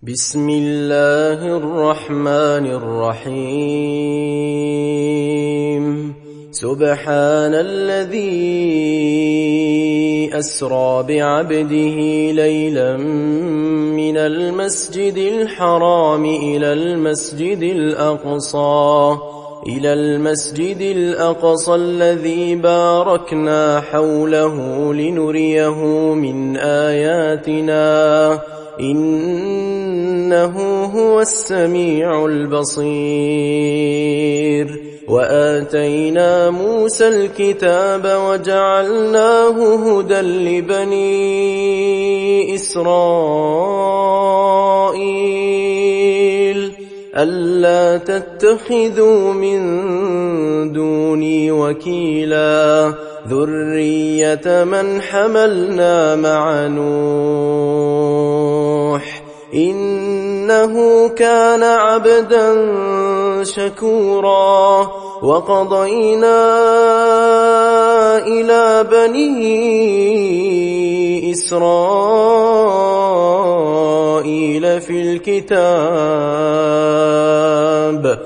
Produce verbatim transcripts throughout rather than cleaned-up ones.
بسم الله الرحمن الرحيم سبحان الذي أسرى بعبده ليلا من المسجد الحرام إلى المسجد الأقصى إلى المسجد الأقصى الذي باركنا حوله لنريه من آياتنا إنه هو السميع البصير وآتينا موسى الكتاب وجعلناه هدى لبني إسرائيل ألا تتخذوا من دوني وكيلا ذرية من حملنا مع نوح إنه كان عبدا شكورا وقضينا إلى بني إسرائيل في الكتاب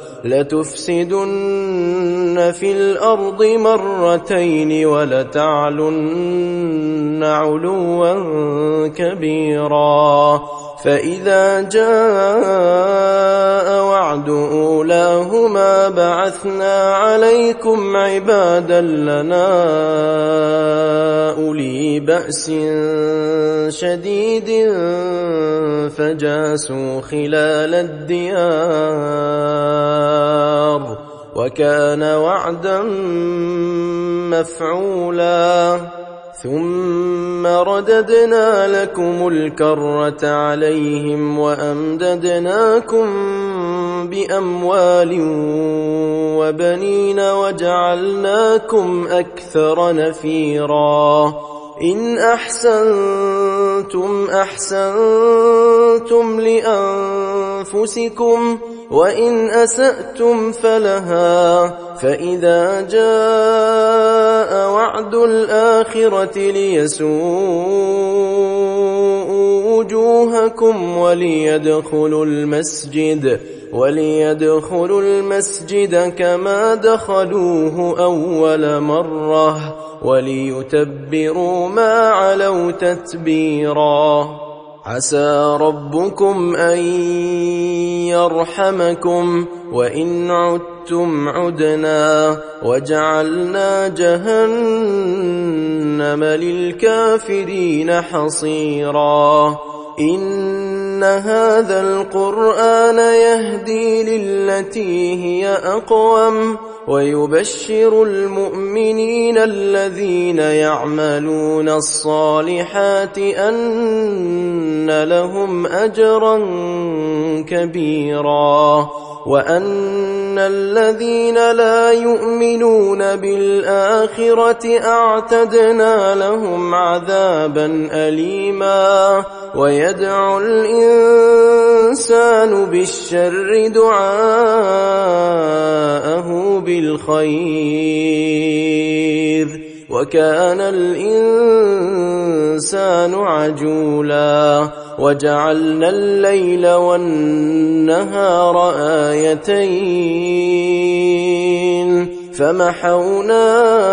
لتفسدن في الأرض مرتين ولتعلن علوا كبيرا فإذا جاء وعد أولاهما بعثنا عليكم عبادا لنا أولي بأس شديد فجاسوا خلال الديار وكان وعدا مفعولا ثم رددنا لكم الكرة عليهم وأمددناكم بأموال وبنين وجعلناكم أكثر نفيرا إن أحسنتم أحسنتم لأنفسكم وإن أسأتم فلها فإذا جاء وعد الآخرة ليسوءوا وجوهكم وليدخلوا المسجد وليدخلوا المسجد كما دخلوه أول مرة وليتبروا ما علوا تتبيرا عسى ربكم أن يرحمكم وإن عدتم عدنا وجعلنا جهنم للكافرين حصيرا إن هذا القرآن يهدي للتي هي أقوم ويبشر المؤمنين الذين يعملون الصالحات أن لهم أجرا كبيرا وأن الذين لا يؤمنون بالآخرة أعتدنا لهم عذابا أليما ويدعو الإنسان بالشر دعاءه بالخير وكان الإنسان عجولا وجعلنا الليل والنهار آيتين فمحونا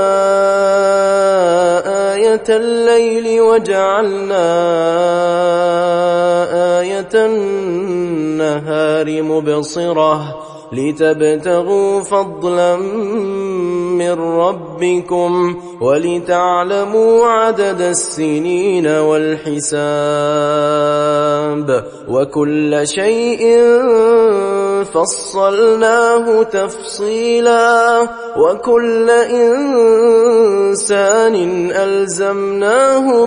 آية الليل وجعلنا آية النهار مبصرة لتبتغوا فضلا من ربكم ولتعلموا عدد السنين والحساب وكل شيء فصلناه تفصيلا وكل إنسان ألزمناه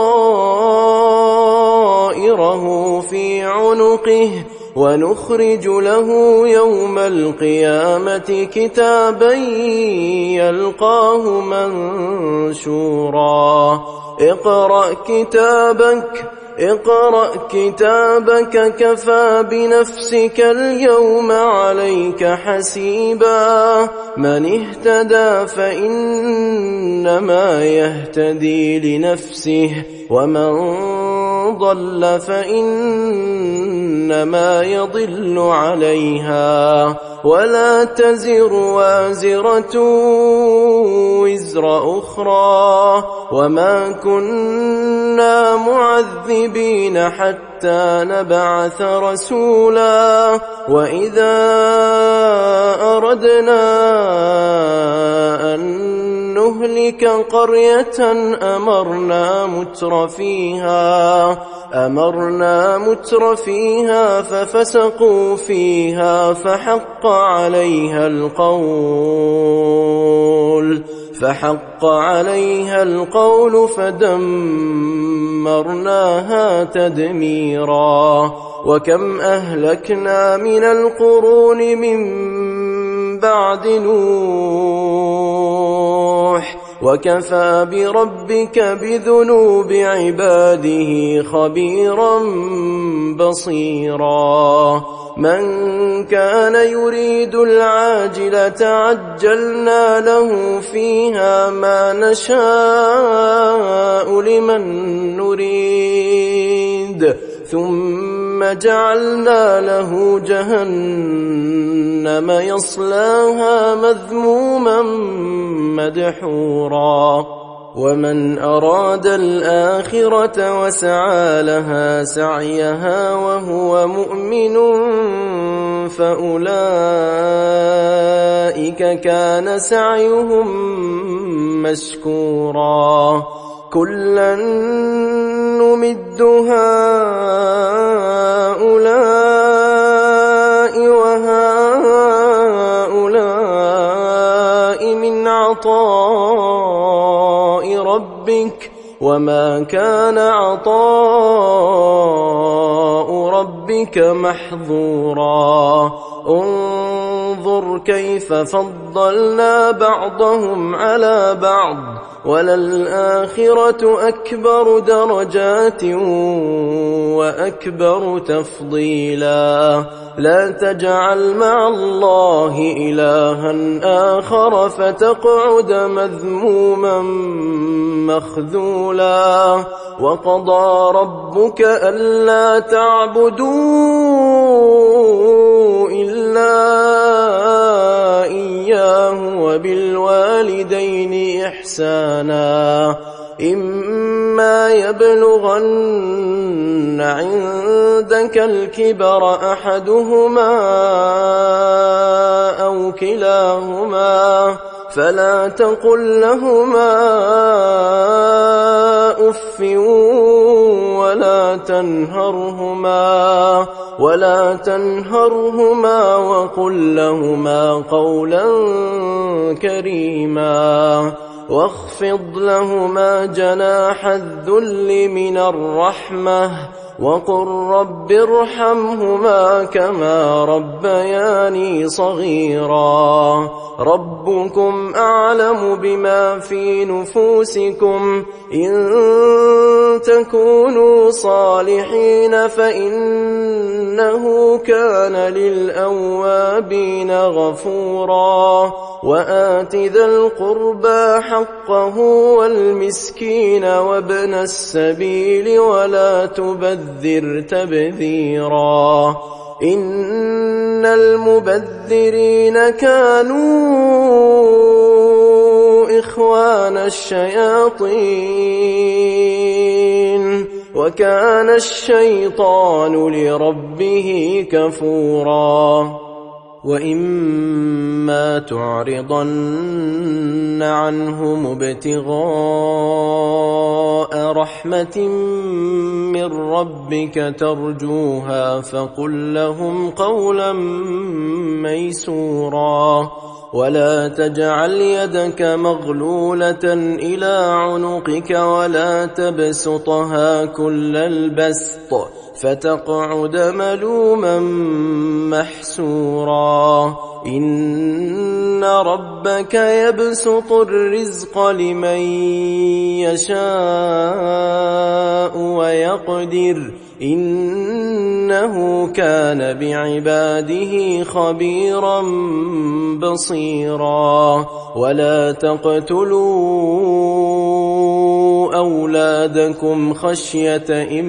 طائره في عنقه ونخرج له يوم القيامة كتابا يلقاه منشورا اقرأ كتابك اقرأ كتابك كفى بنفسك اليوم عليك حسيبا من اهتدى فإنما يهتدي لنفسه ومن ضل فإنما يضل عليها ولا تزر وازرة وزر أخرى وما كنا معذبين حتى نبعث رسولا وإذا أردنا أن نهلك قرية أمرنا متر فيها أمرنا متر فيها ففسقوا فيها فحق عليها القول فحق عليها القول فدمرناها تدميرا وكم أهلكنا من القرون من بعد نوح وكفى بربك بذنوب عباده خبيرا بصيرا من كان يريد العاجلة عجلنا له فيها ما نشاء لمن نريد ثم جعلنا له جهنم يصلاها مذموما مدحورا ومن أراد الآخرة وسعى لها سعيها وهو مؤمن فأولئك كان سعيهم مشكورا كلا نمد هؤلاء وهؤلاء من عطاء ربك وما كان عطاء ربك محظورا انظر كيف فضلنا بعضهم على بعض وللآخرة أكبر درجات وأكبر تفضيلا لا تجعل مع الله إلها آخر فتقعد مذموما مخذولا وقضى ربك ألا تعبدوا إلا إياه وبالوالدين إحسانا إما يبلغن عندك الكبر أحدهما أو كلاهما فلا تقل لهما أف ولا تنهرهما ولا تنهرهما وقل لهما قولا كريما واخفض لهما جناح الذل من الرحمة وقل رب ارحمهما كما ربياني صغيرا ربكم أعلم بما في نفوسكم إن تكونوا صالحين فإنه كان للأوابين غفورا وآت ذا القربى حقه والمسكين وابن السبيل ولا تبذر تبذيرا إن المبذرين كانوا إخوان الشياطين وكان الشيطان لربه كفورا وإما تعرضن عنهم ابتغاء رحمة من ربك ترجوها فقل لهم قولا ميسورا ولا تجعل يدك مغلولة إلى عنقك ولا تبسطها كل البسط فتقعد ملوما محسورا إن ربك يبسط الرزق لمن يشاء ويقدر إنه كان بعباده خبيرا بصيرا ولا تقتلوا تقتلوا أولادكم خشية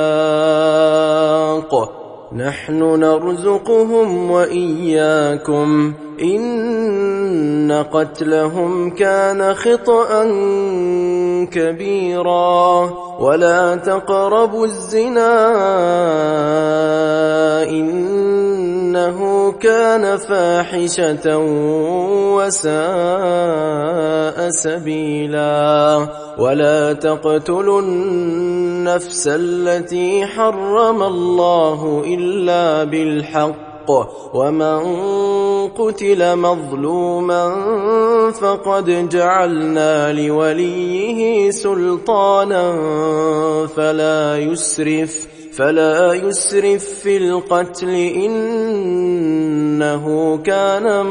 إملاق نحن نرزقهم وإياكم إن قتلهم كان خطأ كبيرا ولا تقربوا الزنا إنه كان فاحشة وساء سبيلا ولا تقتلوا النفس التي حرم الله إلا بالحق ومن قتل مظلوما فقد جعلنا لوليه سلطانا فلا يسرف فلا يسرف في القتل إنه كان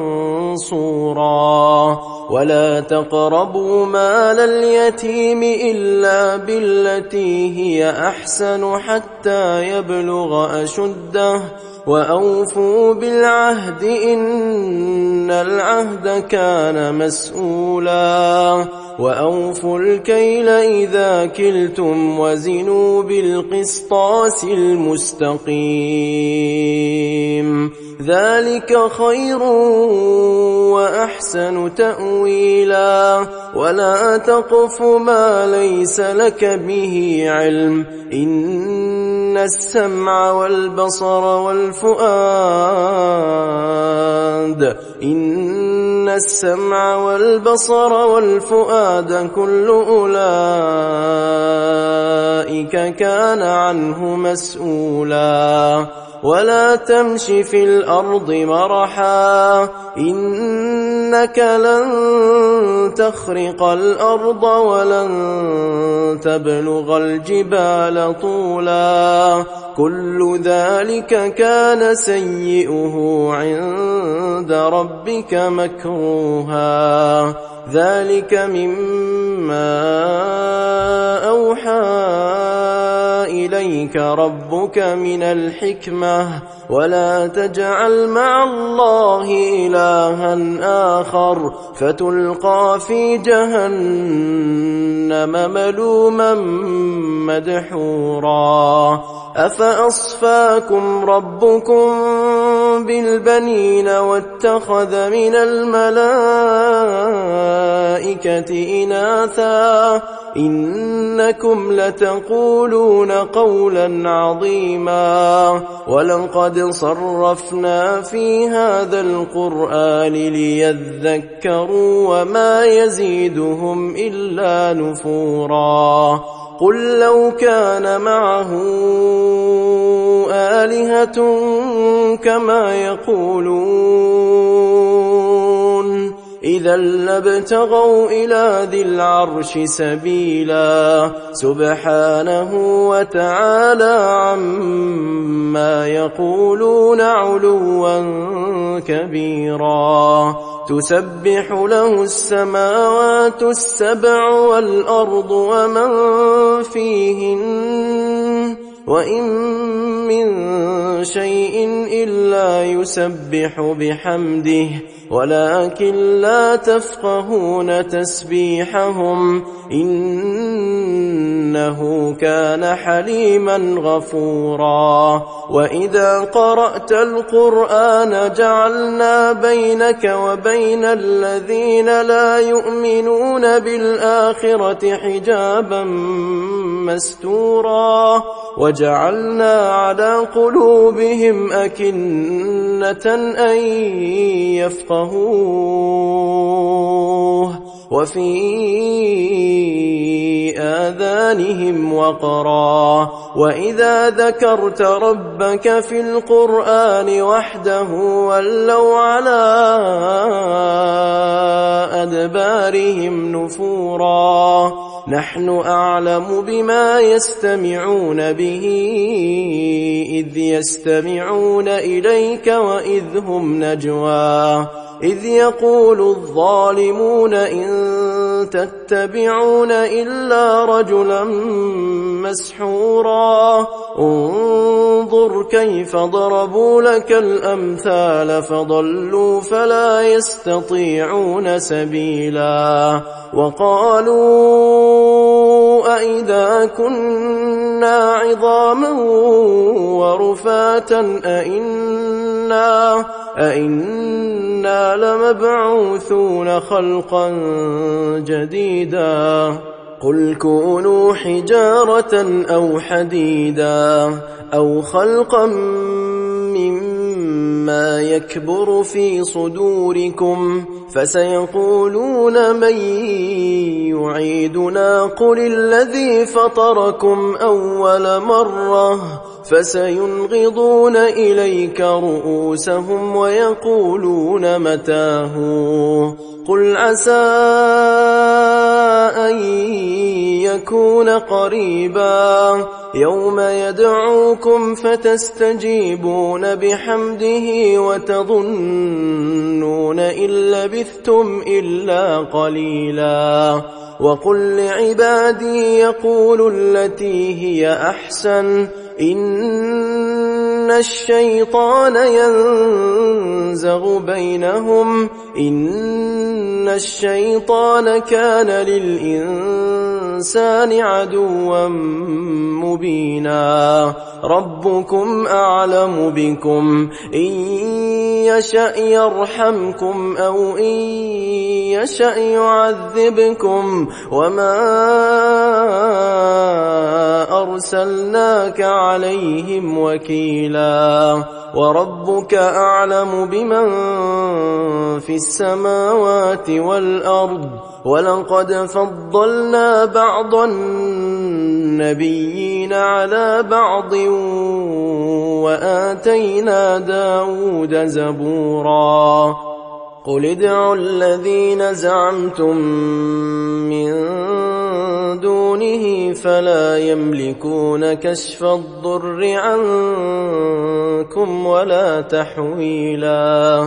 منصورا ولا تقربوا مال اليتيم إلا بالتي هي أحسن حتى يبلغ أشده وأوفوا بالعهد إن العهد كان مسؤولا وأوفوا الكيل إذا كلتم وزنوا بالقسطاس المستقيم ذلك خير وأحسن تأويلا ولا تقف ما ليس لك به علم إن السمع والبصر والفؤاد إن السمع والبصر والفؤاد كل أولئك كان عنه مسؤولا ولا تمش في الأرض مرحا إنك لن تخرق الأرض ولن تبلغ الجبال طولا كل ذلك كان سيئه عند ربك مكروها ذلك مما أوحى إليك ربك من الحكمة ولا تجعل مع الله إلها آخر فتلقى في جهنم ملوما مدحورا أفأصفاكم ربكم بالبنين واتخذ من الملائكة إناثا إنكم لتقولون قولا عظيما ولقد صرفنا في هذا القرآن ليذكروا وما يزيدهم إلا نفورا قل لو كان معه آلهة كما يقولون إذا لابتغوا إلى ذي العرش سبيلا سبحانه وتعالى عما يقولون علوا كبيرا تسبح له السماوات السبع والأرض ومن فيهن وإن من شيء إلا يسبح بحمده ولكن لا تفقهون تسبيحهم إنه كان حليما غفورا وإذا قرأت القرآن جعلنا بينك وبين الذين لا يؤمنون بالآخرة حجابا مستورا وجعلنا على قلوبهم أكنة أن يفقهوه وفي آذانهم وقرا وإذا ذكرت ربك في القرآن وحده ولوا على أدبارهم نفورا نحن أعلم بما يستمعون به إذ يستمعون إليك وإذ هم نجوى إذ يقول الظالمون إن تتبعون إلا رجلا مسحورا انظر كيف ضربوا لك الأمثال فضلوا فلا يستطيعون سبيلا وقالوا أإذا كنا عظاما ورفاتا أئنا, أئنا لمبعوثون خلقا جديدا قل كونوا حجارة أو حديدا أو خلقا مما يكبر في صدوركم فسيقولون من يعيدنا قل الذي فطركم أول مرة فسينغضون إليك رؤوسهم ويقولون متاه قل عسى أن يكون قريبا يوم يدعوكم فتستجيبون بحمده وتظنون إن لبثتم إلا قليلا وقل لعبادي يقولوا التي هي أحسن إن الشيطان ينزغ بينهم إن الشيطان كان للإنسان عدوا مبينا ربكم أعلم بكم إن يشأ يرحمكم أو إن يشأ يعذبكم وما أرسلناك عليهم وكيلا وربك أعلم بمن في السماوات والأرض ولقد فضلنا بعض النبيين على بعض وآتينا داود زبورا قل ادعوا الذين زعمتم من دونه فلا يملكون كشف الضر عنكم ولا تحويلا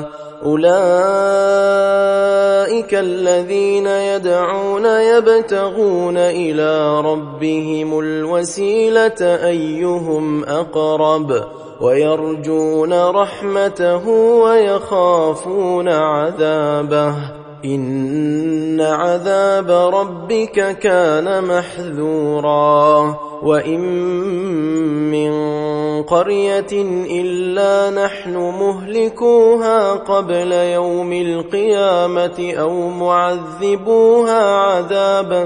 أولئك الذين يدعون يبتغون إلى ربهم الوسيلة أيهم أقرب ويرجون رحمته ويخافون عذابه إن عذاب ربك كان محذورا وإن من قرية إلا نحن مهلكوها قبل يوم القيامة أو معذبوها عذابا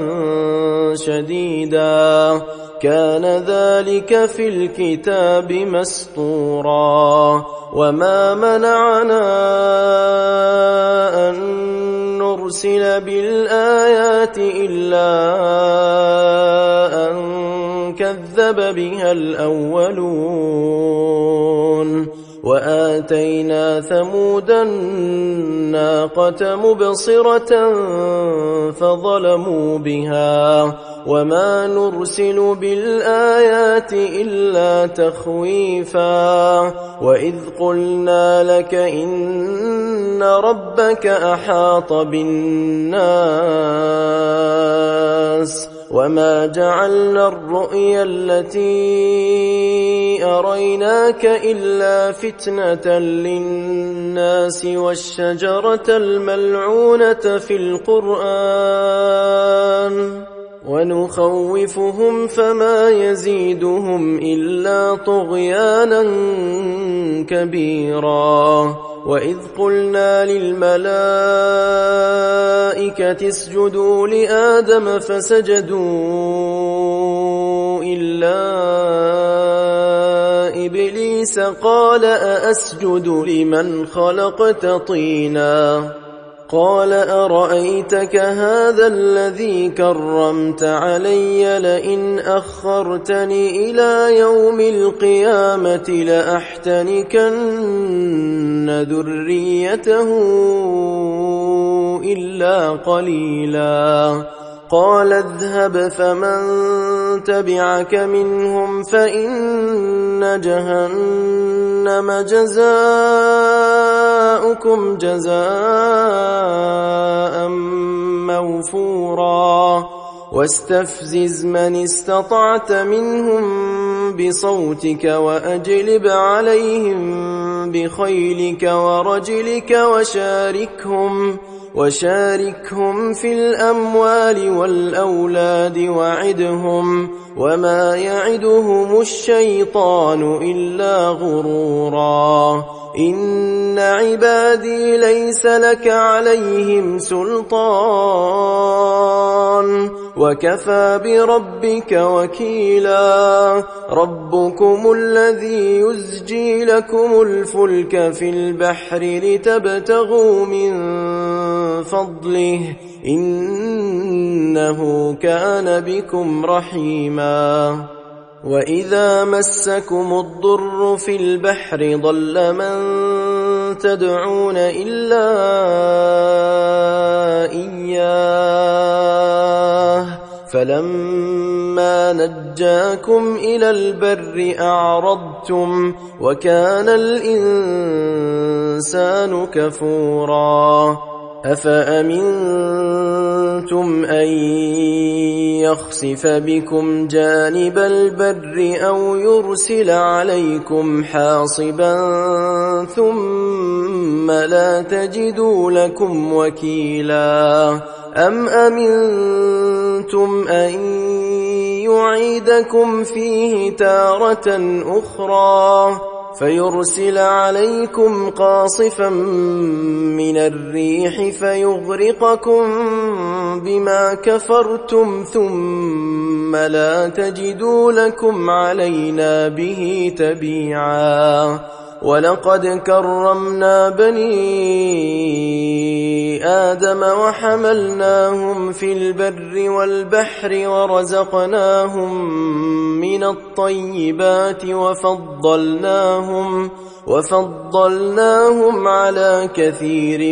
شديدا كان ذلك في الكتاب مسطورا وما منعنا أن نرسل بالآيات إلا أن كذب بها الأولون وآتينا ثمود الناقة مبصرة فظلموا بها وما نرسل بالآيات إلا تخويفا وإذ قلنا لك إن ربك أحاط بالناس وما جعلنا الرؤيا التي أريناك إلا فتنة للناس والشجرة الملعونة في القرآن ونخوفهم فما يزيدهم إلا طغيانا كبيرا وإذ قلنا للملائكة اسجدوا لآدم فسجدوا إلا إبليس قال أأسجد لمن خلقت طينا قال أرأيتك هذا الذي كرمت علي لئن أخرتني إلى يوم القيامة لأحتنكن ذريته إلا قليلا قال اذهب فمن تبعك منهم فإن جهنم جزاؤكم جزاء موفورا واستفزز من استطعت منهم بصوتك وأجلب عليهم بخيلك ورجلك وشاركهم وشاركهم في الأموال والأولاد وعدهم وما يعدهم الشيطان إلا غرورا إن عبادي ليس لك عليهم سلطان وكفى بربك وكيلا ربكم الذي يزجي لكم الفلك في البحر لتبتغوا من فضله إنه كان بكم رحيما وإذا مسكم الضر في البحر ضل من تدعون إلا إياه فلما نجاكم إلى البر أعرضتم وكان الإنسان كفورا أفأمنتم أن يخسف بكم جانب البر أو يرسل عليكم حاصبا ثم لا تجدوا لكم وكيلا أم أمنتم أن يعيدكم فيه تارة أخرى فيرسل عليكم قاصفا من الريح فيغرقكم بما كفرتم ثم لا تجدوا لكم علينا به تبيعا ولقد كرمنا بني آدم وحملناهم في البر والبحر ورزقناهم من الطيبات وفضلناهم وفضلناهم على كثير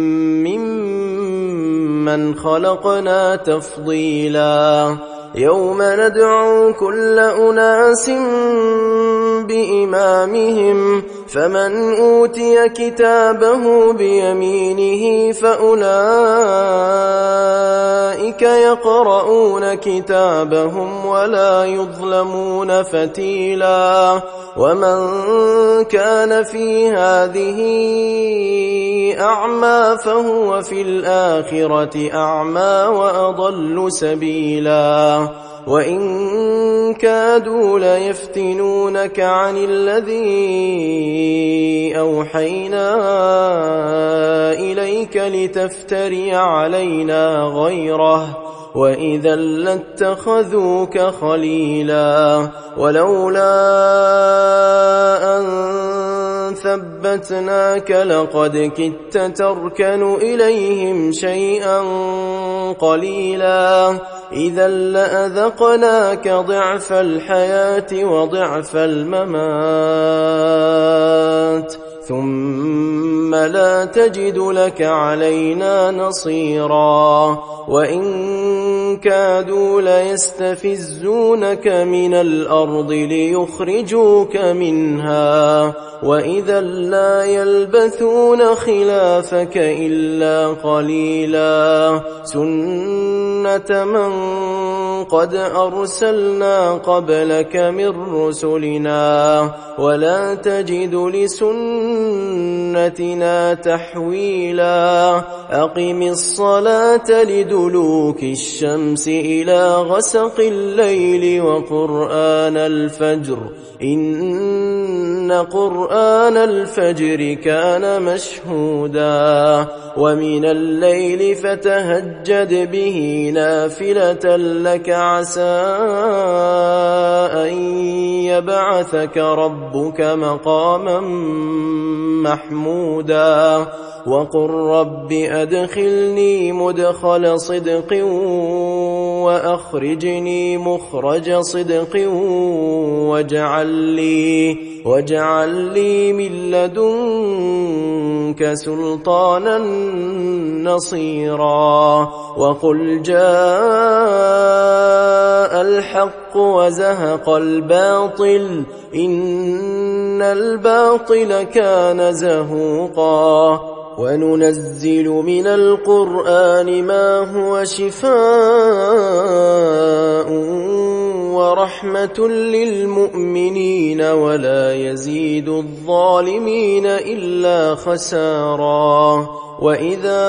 ممن خلقنا تفضيلا يوم ندعو كل أناس بإمامهم فمن أوتي كتابه بيمينه فأولئك يقرؤون كتابهم ولا يظلمون فتيلا ومن كان في هذه أعمى فهو في الآخرة أعمى وأضل سبيلا وإن كادوا ليفتنونك عن الذي أوحينا إليك لتفتري علينا غيره وإذا لاتخذوك خليلا ولولا أن ثبتناك لقد كدت تركن إليهم شيئا قليلا إذا لأذقناك ضعف الحياة وضعف الممات ثم لا تجد لك علينا نصيرا وإن كادوا ليستفزونك من الأرض ليخرجوك منها وإذا لا يلبثون خلافك إلا قليلا سنة من قد أرسلنا قبلك من رسلنا ولا تجد لسنتنا تحويلا أقم الصلاة لدلوك الشمس إلى غسق الليل وقرآن الفجر إن قرآن الفجر كان مشهودا ومن الليل فتهجد به نافلة لك عسى أن يبعثك ربك مقاما محمودا وقل رب أدخلني مدخل صدق وأخرجني مخرج صدق واجعل لي, واجعل لي من لدنك سلطانا نصيرا وقل جاء الحق وزهق الباطل إن الباطل كان زهوقا وننزل من القرآن ما هو شفاء ورحمة للمؤمنين ولا يزيد الظالمين إلا خسارا وإذا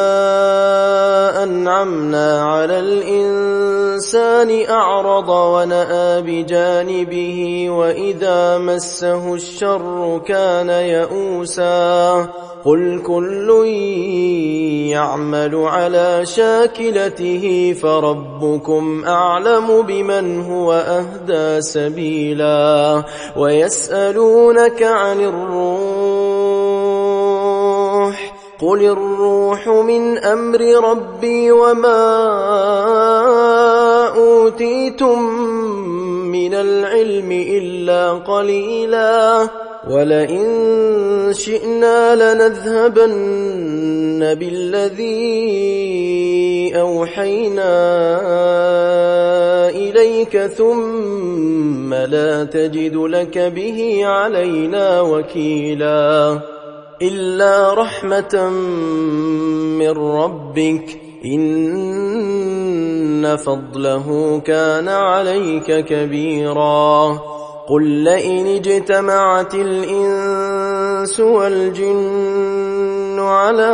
أنعمنا على الإنسان أعرض ونأى بجانبه وإذا مسه الشر كان يئوسا قل كل يعمل على شاكلته فربكم أعلم بمن هو أهدى سبيلا ويسألونك عن الروح قل الروح من أمر ربي وما أوتيتم من العلم إلا قليلا ولئن شئنا لنذهبن بالذي أوحينا إليك ثم لا تجد لك به علينا وكيلا إلا رحمة من ربك إن فضله كان عليك كبيرا قل لئن اجتمعت الإنس والجن على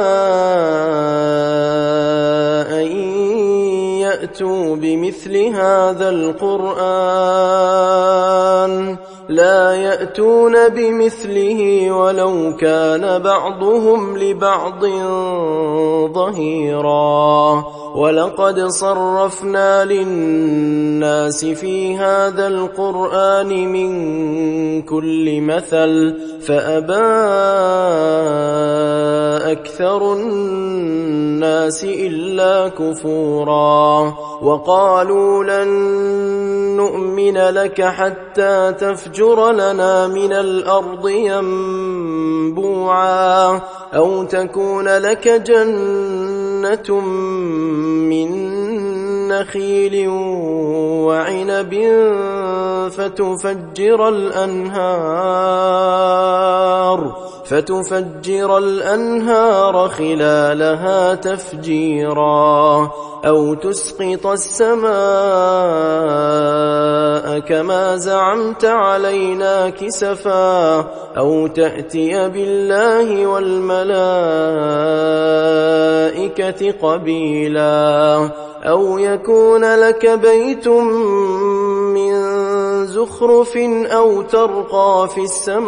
أن يأتوا بمثل هذا القرآن لا يأتون بمثله ولو كان بعضهم لبعض ظهيرا ولقد صرفنا للناس في هذا القرآن من كل مثل فأبى أكثر الناس إلا كفورا وقالوا لن نؤمن لك حتى تفجر لنا من الأرض ينبوعا أو تكون لك جنة من نخيل وعنب فتفجر الأنهار فتفجر الأنهار خلالها تفجيرا أو تسقط السماء كما زعمت علينا كسفا أو تأتي بالله والملائكة قبيلا أو يكون لك بيت من زخرف أو ترقى في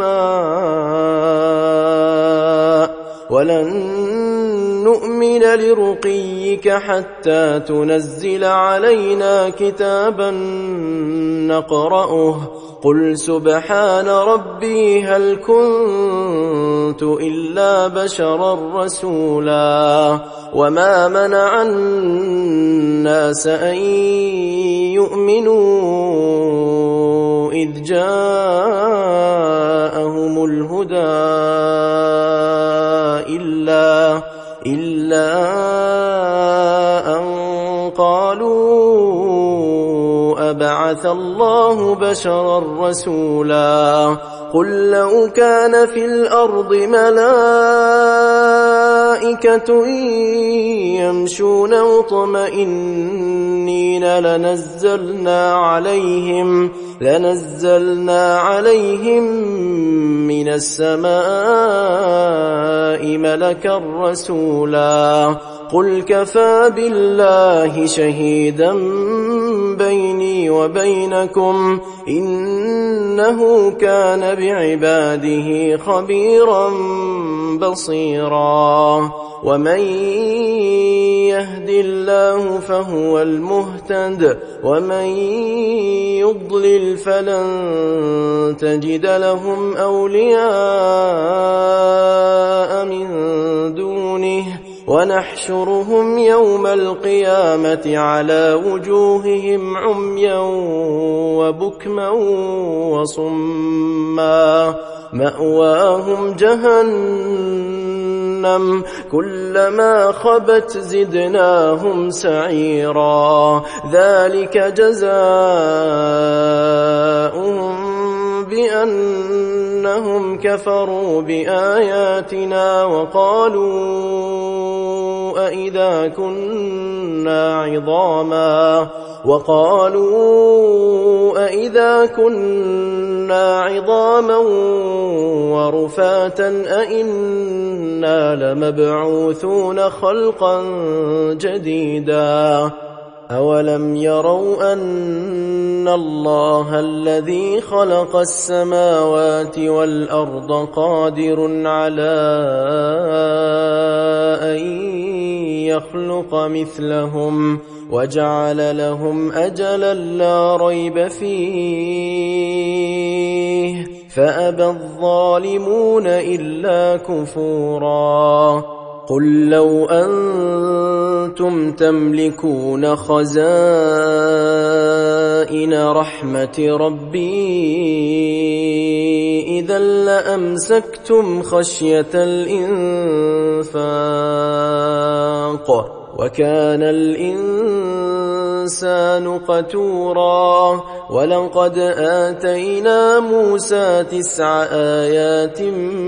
السماء ولن نؤمن لرقيك حتى تنزل علينا كتابا نقرأه قل سبحان ربي هل كنت إلا بشرا رسولا وما منع الناس أن يؤمنوا إذ جاءهم الهدى إلا إلا أن قالوا أبعث الله بشرا رسولا قل لو كان في الأرض ملائكة يمشون مطمئنين لنزلنا عليهم لنزلنا عليهم من السماء ملكا رسولا قل كفى بالله شهيدا بيني وبينكم إنه كان بعباده خبيرا بصيرا ومن يهد الله فهو المهتد ومن يضلل فلن تجد لهم أولياء من دونه ونحشرهم يوم القيامة على وجوههم عميا وبكما وصما مأواهم جهنم كلما خبت زدناهم سعيرا ذلك جزاؤهم بأنهم كفروا بآياتنا وقالوا أإذا كنا عظاما وقالوا أإذا كنا كنا عظاما ورفاتا أئنا لمبعوثون خلقا جديدا أولم يروا أن الله الذي خلق السماوات والأرض قادر على أن يخلق مثلهم وجعل لهم أجلا لا ريب فيه فأبى الظالمون إلا كفورا قل لو أنتم تملكون خزائن رحمة ربي إذا لأمسكتم خشية الإنفاق وكان الإنسان قتورا ولقد آتينا موسى تسع آيات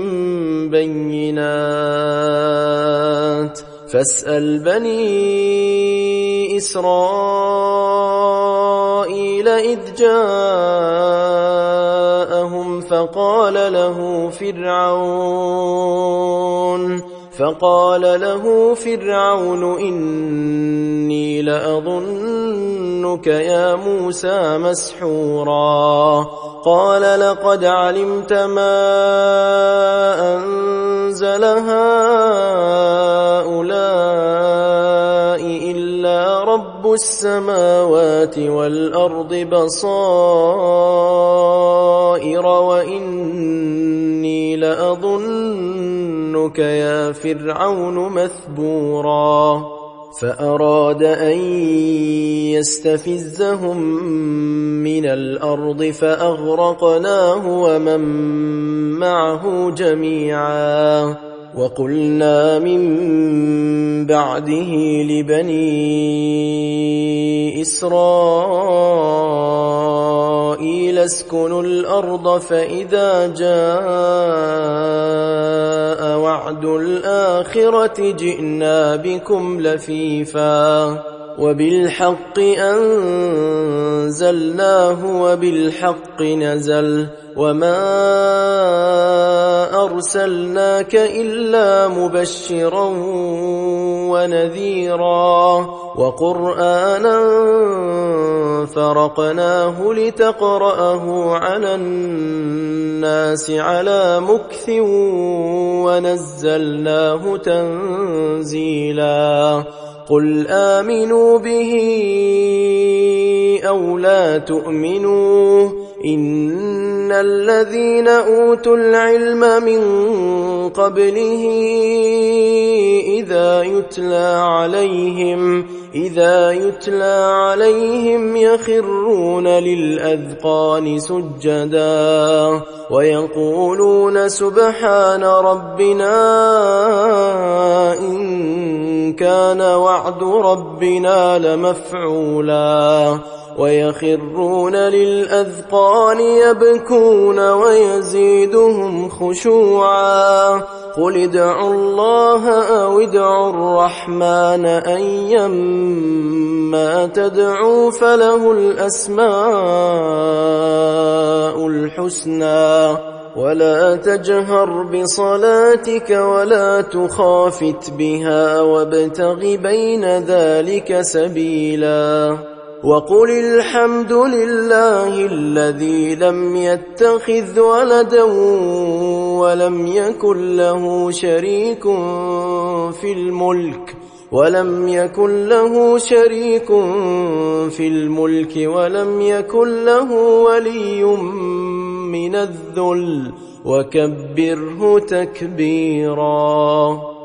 بينات فاسأل بني إسرائيل إذ جاءهم فقال له فرعون فقال له فرعون إني لأظنك يا موسى مسحورا قال لقد علمت ما أنزل هؤلاء إلا رب السماوات والأرض بصائر وإني لأظنك يا فرعون مثبورا فأراد أن يستفزهم من الأرض فأغرقناه ومن معه جميعا وقلنا من بعده لبني إسرائيل اسكنوا الأرض فإذا جاء وعد الآخرة جئنا بكم لفيفا وبالحق أنزلناه وبالحق نزل وما أرسلناك إلا مبشرا ونذيرا وقرآنا فرقناه لتقرأه على الناس على مكث ونزلناه تنزيلا قل آمنوا به أو لا تؤمنوا إن الذين أوتوا العلم من قبله إذا يتلى عليهم إذا يتلى عليهم يخرون للأذقان سجدا ويقولون سبحان ربنا إن كان وعد ربنا لمفعولا ويخرون للأذقان يبكون ويزيدهم خشوعا قل ادعوا الله أو ادعوا الرحمن أيما تدعوا فله الأسماء الحسنى ولا تجهر بصلاتك ولا تخافت بها وابتغ بين ذلك سبيلا وقل الحمد لله الذي لم يتخذ ولدا ولم يكن له شريك في الملك ولم يكن له شريك في الملك ولم يكن له ولي من الذل وكبره تكبيرا.